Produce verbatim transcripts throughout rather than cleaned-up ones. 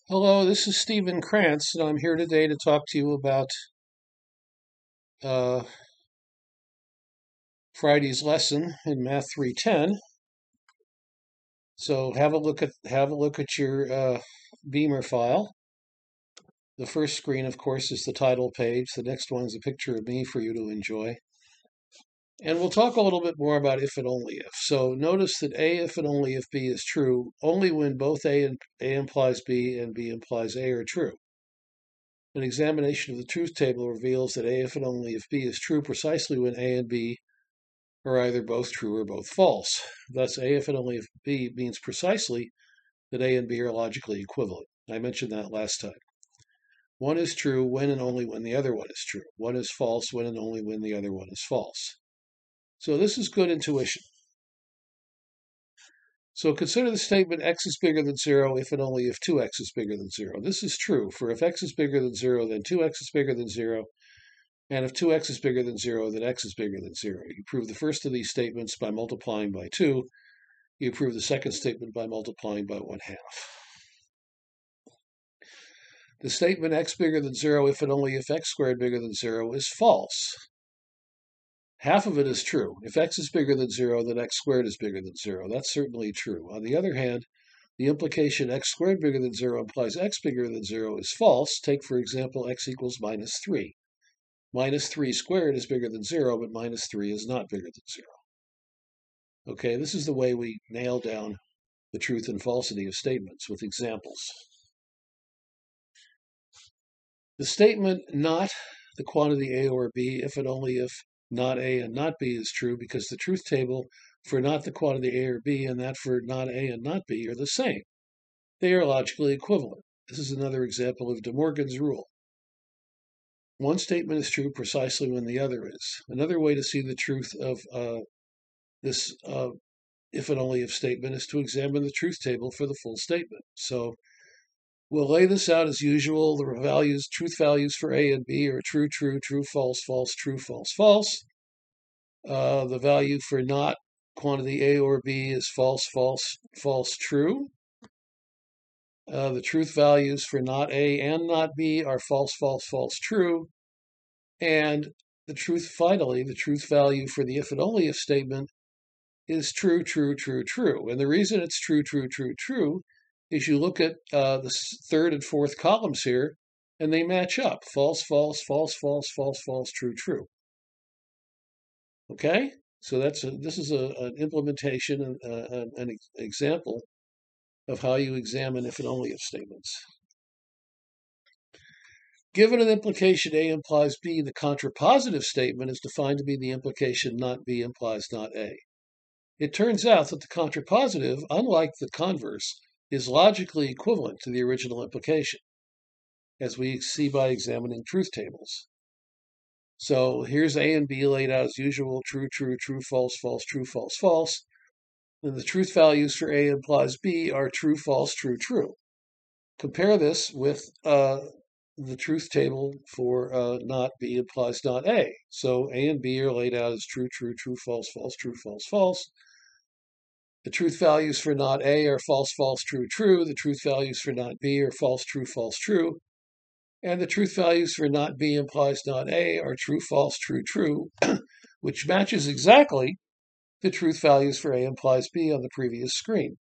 Hello, this is Stephen Krantz, and I'm here today to talk to you about uh, Friday's lesson in Math three ten. So have a look at have a look at your uh, Beamer file. The first screen, of course, is the title page. The next one is a picture of me for you to enjoy. And we'll talk a little bit more about if and only if. So notice that A if and only if B is true only when both A and A implies B and B implies A are true. An examination of the truth table reveals that A if and only if B is true precisely when A and B are either both true or both false. Thus, A if and only if B means precisely that A and B are logically equivalent. I mentioned that last time. One is true when and only when the other one is true. One is false when and only when the other one is false. So this is good intuition. So consider the statement x is bigger than zero if and only if two x is bigger than zero. This is true, for if x is bigger than zero, then two x is bigger than zero, and if two x is bigger than zero, then x is bigger than zero. You prove the first of these statements by multiplying by two. You prove the second statement by multiplying by one half. The statement x bigger than zero if and only if x squared bigger than zero is false. Half of it is true. If x is bigger than zero, then x squared is bigger than zero. That's certainly true. On the other hand, the implication x squared bigger than zero implies x bigger than zero is false. Take, for example, x equals minus three. Minus three squared is bigger than zero, but minus three is not bigger than zero. Okay, this is the way we nail down the truth and falsity of statements with examples. The statement not the quantity A or B if and only if not A and not B is true because the truth table for not the quantity A or B and that for not A and not B are the same. They are logically equivalent. This is another example of De Morgan's rule. One statement is true precisely when the other is. Another way to see the truth of uh, this uh, if and only if statement is to examine the truth table for the full statement. So we'll lay this out as usual. The values, truth values for A and B are true, true, true, false, false, true, false, false. Uh, the value for not quantity A or B is false, false, false, true. Uh, the truth values for not A and not B are false, false, false, true. And the truth, finally, the truth value for the if and only if statement is true, true, true, true. And the reason it's true, true, true, true is you look at uh, the third and fourth columns here, and they match up. False, false, false, false, false, false, true, true. Okay? So that's a, this is a, an implementation, uh, an, an example of how you examine if and only if statements. Given an implication A implies B, the contrapositive statement is defined to be the implication not B implies not A. It turns out that the contrapositive, unlike the converse, is logically equivalent to the original implication, as we see by examining truth tables. So here's A and B laid out as usual, true, true, true, false, false, true, false, false. And the truth values for A implies B are true, false, true, true. Compare this with uh, the truth table for uh, not B implies not A. So A and B are laid out as true, true, true, false, false, true, false, false. The truth values for not A are false, false, true, true. The truth values for not B are false, true, false, true. And the truth values for not B implies not A are true, false, true, true, which matches exactly the truth values for A implies B on the previous screen.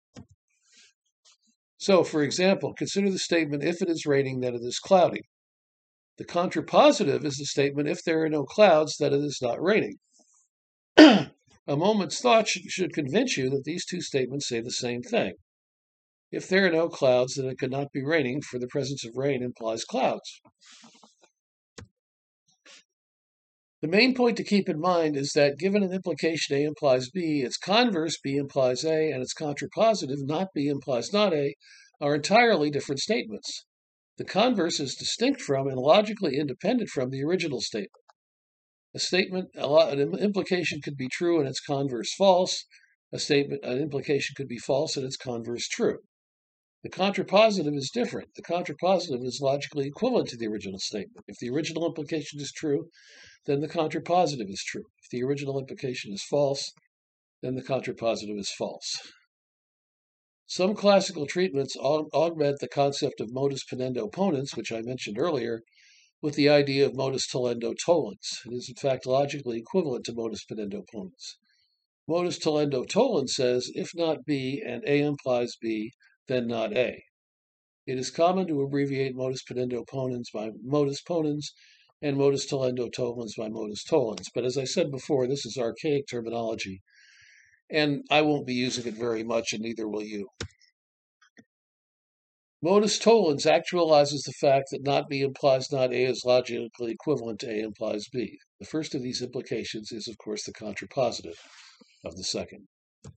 So, for example, consider the statement, if it is raining, then it is cloudy. The contrapositive is the statement, if there are no clouds, then it is not raining. A moment's thought should, should convince you that these two statements say the same thing. If there are no clouds, then it could not be raining, for the presence of rain implies clouds. The main point to keep in mind is that given an implication A implies B, its converse B implies A, and its contrapositive not B implies not A, are entirely different statements. The converse is distinct from and logically independent from the original statement. A statement, an implication could be true and its converse false. A statement, an implication could be false and its converse true. The contrapositive is different. The contrapositive is logically equivalent to the original statement. If the original implication is true, then the contrapositive is true. If the original implication is false, then the contrapositive is false. Some classical treatments aug- augment the concept of modus ponendo ponens, which I mentioned earlier, with the idea of modus tollendo tollens. It is in fact logically equivalent to modus ponendo ponens. Modus tollendo tollens says, if not B and A implies B, then not A. It is common to abbreviate modus ponendo ponens by modus ponens and modus tollendo tollens by modus tollens. But as I said before, this is archaic terminology, and I won't be using it very much, and neither will you. Modus tollens actualizes the fact that not B implies not A is logically equivalent to A implies B. The first of these implications is, of course, the contrapositive of the second.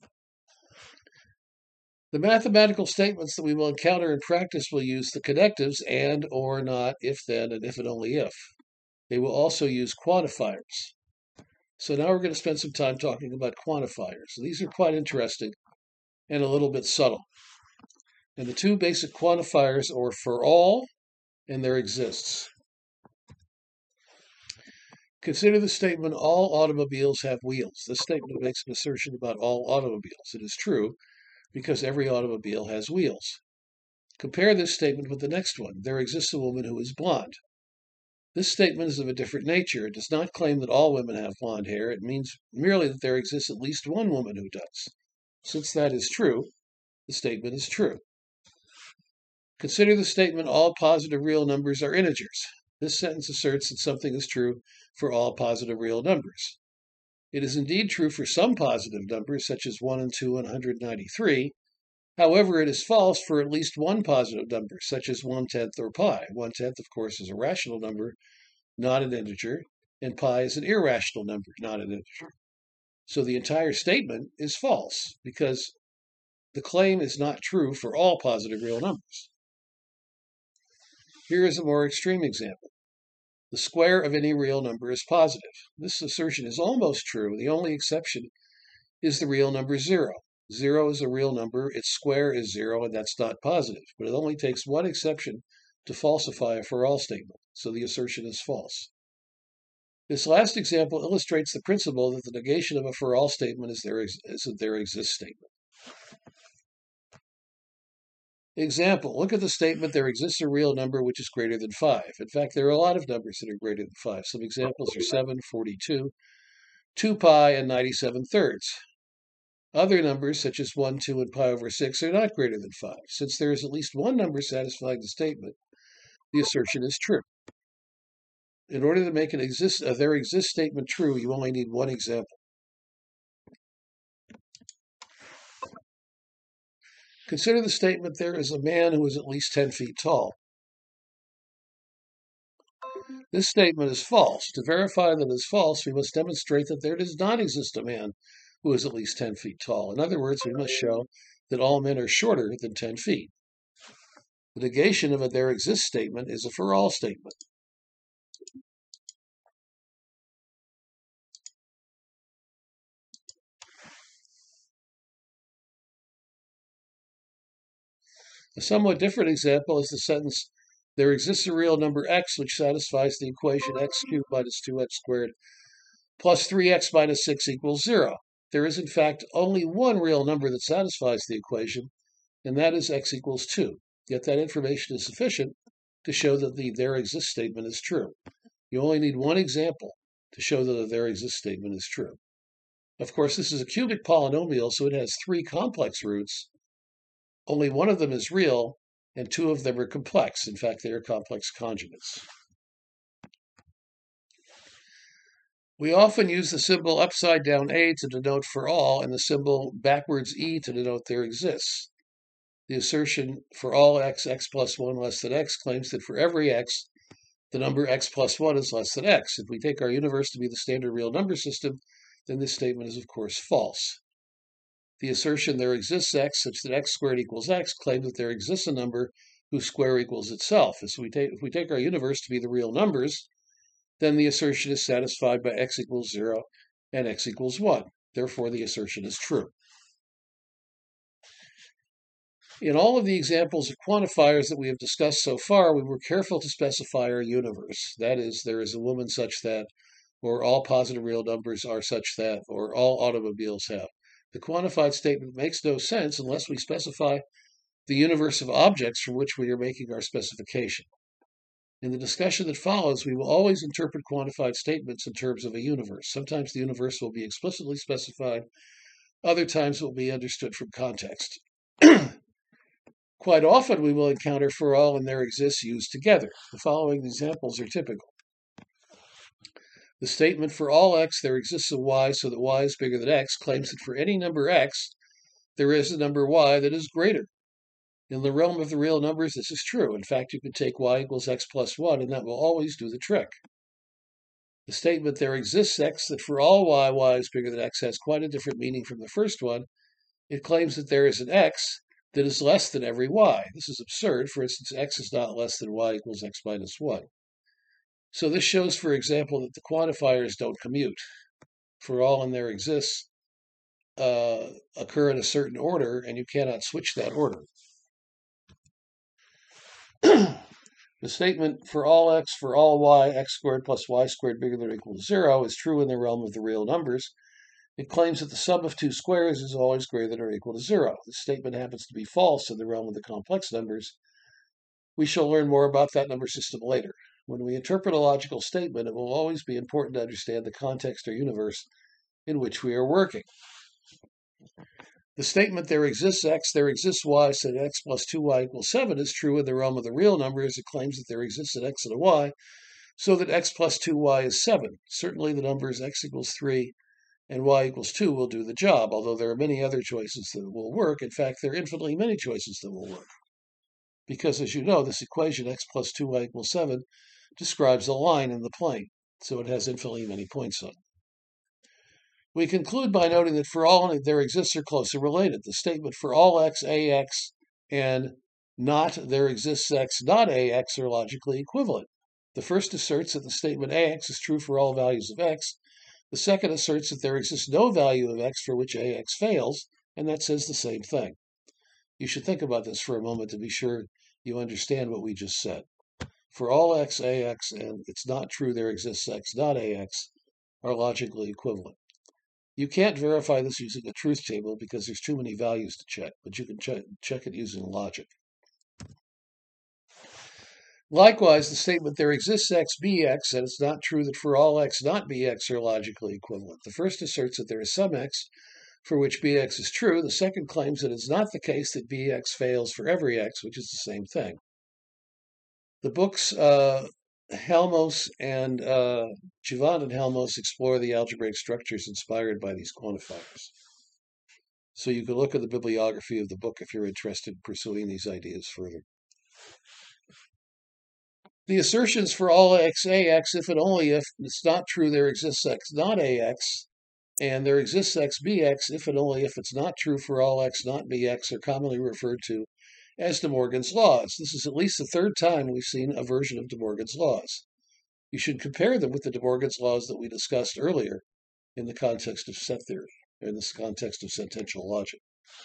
The mathematical statements that we will encounter in practice will use the connectives and, or, not, if, then, and if and only if. They will also use quantifiers. So now we're going to spend some time talking about quantifiers. These are quite interesting and a little bit subtle. And the two basic quantifiers are for all and there exists. Consider the statement, all automobiles have wheels. This statement makes an assertion about all automobiles. It is true because every automobile has wheels. Compare this statement with the next one. There exists a woman who is blonde. This statement is of a different nature. It does not claim that all women have blonde hair. It means merely that there exists at least one woman who does. Since that is true, the statement is true. Consider the statement, all positive real numbers are integers. This sentence asserts that something is true for all positive real numbers. It is indeed true for some positive numbers, such as one and two and one hundred ninety-three. However, it is false for at least one positive number, such as one-tenth or pi. One-tenth, of course, is a rational number, not an integer, and pi is an irrational number, not an integer. So the entire statement is false, because the claim is not true for all positive real numbers. Here is a more extreme example. The square of any real number is positive. This assertion is almost true. The only exception is the real number zero. Zero is a real number, its square is zero, and that's not positive. But it only takes one exception to falsify a for all statement, so the assertion is false. This last example illustrates the principle that the negation of a for all statement is, there, is a there exists statement. Example, look at the statement, there exists a real number which is greater than five. In fact, there are a lot of numbers that are greater than five. Some examples are seven, forty-two, two pi, and ninety-seven thirds. Other numbers, such as one, two, and pi over six, are not greater than five. Since there is at least one number satisfying the statement, the assertion is true. In order to make an exist, a there exists statement true, you only need one example. Consider the statement, there is a man who is at least ten feet tall. This statement is false. To verify that it is false, we must demonstrate that there does not exist a man who is at least ten feet tall. In other words, we must show that all men are shorter than ten feet. The negation of a there exists statement is a for all statement. A somewhat different example is the sentence, there exists a real number x which satisfies the equation x cubed minus two x squared plus three x minus six equals zero. There is, in fact, only one real number that satisfies the equation, and that is x equals two. Yet that information is sufficient to show that the there exists statement is true. You only need one example to show that the there exists statement is true. Of course, this is a cubic polynomial, so it has three complex roots. Only one of them is real, and two of them are complex. In fact, they are complex conjugates. We often use the symbol upside down A to denote for all, and the symbol backwards E to denote there exists. The assertion for all x, x plus one less than x claims that for every x, the number x plus one is less than x. If we take our universe to be the standard real number system, then this statement is, of course, false. The assertion there exists x such that x squared equals x claims that there exists a number whose square equals itself. As we take, if we take our universe to be the real numbers, then the assertion is satisfied by x equals zero and x equals one. Therefore, the assertion is true. In all of the examples of quantifiers that we have discussed so far, we were careful to specify our universe. That is, there is a woman such that, or all positive real numbers are such that, or all automobiles have. The quantified statement makes no sense unless we specify the universe of objects from which we are making our specification. In the discussion that follows, we will always interpret quantified statements in terms of a universe. Sometimes the universe will be explicitly specified, other times it will be understood from context. Quite often, we will encounter for all and there exists used together. The following examples are typical. The statement for all x there exists a y so that y is bigger than x claims that for any number x, there is a number y that is greater. In the realm of the real numbers, this is true. In fact, you can take y equals x plus one, and that will always do the trick. The statement there exists x that for all y, y is bigger than x has quite a different meaning from the first one. It claims that there is an x that is less than every y. This is absurd. For instance, x is not less than y equals x minus one. So this shows, for example, that the quantifiers don't commute. For all and there exists uh, occur in a certain order, and you cannot switch that order. The statement for all x for all y, x squared plus y squared bigger than or equal to zero is true in the realm of the real numbers. It claims that the sum of two squares is always greater than or equal to zero. This statement happens to be false in the realm of the complex numbers. We shall learn more about that number system later. When we interpret a logical statement, it will always be important to understand the context or universe in which we are working. The statement there exists x, there exists y, so that x plus two y equals seven is true in the realm of the real numbers. It claims that there exists an x and a y, so that x plus two y is seven. Certainly the numbers x equals three and y equals two will do the job, although there are many other choices that will work. In fact, there are infinitely many choices that will work. Because, as you know, this equation, x plus two y equals seven, describes a line in the plane, so it has infinitely many points on it. We conclude by noting that for all there exists are closely related. The statement for all x, ax, and not there exists x, not ax are logically equivalent. The first asserts that the statement ax is true for all values of x. The second asserts that there exists no value of x for which ax fails, and that says the same thing. You should think about this for a moment to be sure you understand what we just said. For all x, ax, and it's not true there exists x, not ax, are logically equivalent. You can't verify this using a truth table because there's too many values to check, but you can check, check it using logic. Likewise, the statement there exists x, bx, and it's not true that for all x, not bx, are logically equivalent. The first asserts that there is some x for which bx is true. The second claims that it's not the case that bx fails for every x, which is the same thing. The books uh, Helmos and uh, Juvent and Helmos explore the algebraic structures inspired by these quantifiers. So you can look at the bibliography of the book if you're interested in pursuing these ideas further. The assertions for all x, ax, if and only if it's not true there exists x, not ax, and there exists x, bx, if and only if it's not true for all x, not bx, are commonly referred to as De Morgan's laws. This is at least the third time we've seen a version of De Morgan's laws. You should compare them with the De Morgan's laws that we discussed earlier in the context of set theory, in this context of sentential logic.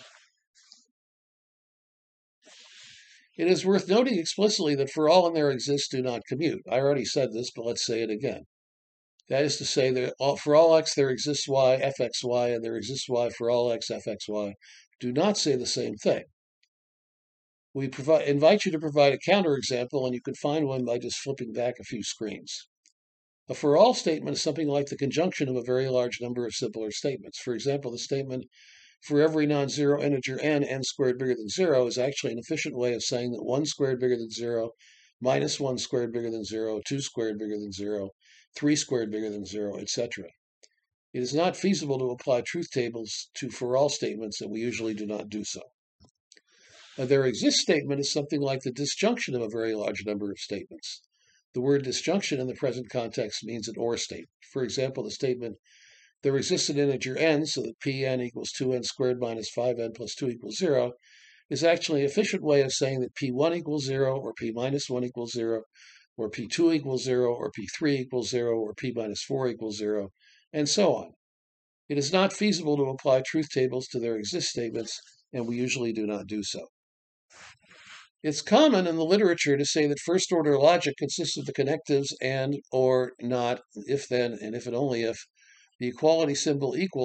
It is worth noting explicitly that for all and there exists do not commute. I already said this, but let's say it again. That is to say that for all x there exists y, fxy, and there exists y for all x, fxy, do not say the same thing. We provide, invite you to provide a counterexample, and you can find one by just flipping back a few screens. A for all statement is something like the conjunction of a very large number of simpler statements. For example, the statement for every non-zero integer n, n squared bigger than zero is actually an efficient way of saying that one squared bigger than zero, minus one squared bigger than zero, two squared bigger than zero, three squared bigger than zero, et cetera. It is not feasible to apply truth tables to for all statements, and we usually do not do so. A there exists statement is something like the disjunction of a very large number of statements. The word disjunction in the present context means an or statement. For example, the statement there exists an integer n so that Pn equals two n squared minus five n plus two equals zero is actually an efficient way of saying that P one equals zero, or P minus one equals zero, or P two equals zero, or P three equals zero, or P minus four equals zero, and so on. It is not feasible to apply truth tables to there exist statements, and we usually do not do so. It's common in the literature to say that first-order logic consists of the connectives and, or, not, if then, and if and only if the equality symbol equals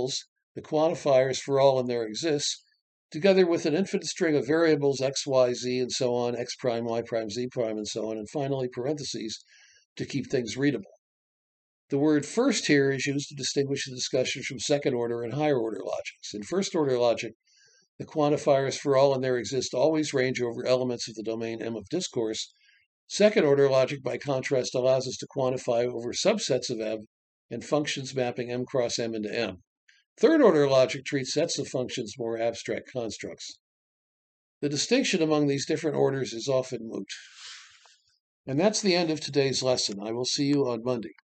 the quantifiers for all in there exists, together with an infinite string of variables x, y, z, and so on, x prime, y prime, z prime, and so on, and finally parentheses to keep things readable. The word first here is used to distinguish the discussion from second order and higher order logics. In first order logic, the quantifiers for all in there exist always range over elements of the domain M of discourse. Second order logic, by contrast, allows us to quantify over subsets of M and functions mapping M cross M into M. Third order logic treats sets of functions more abstract constructs. The distinction among these different orders is often moot. And that's the end of today's lesson. I will see you on Monday.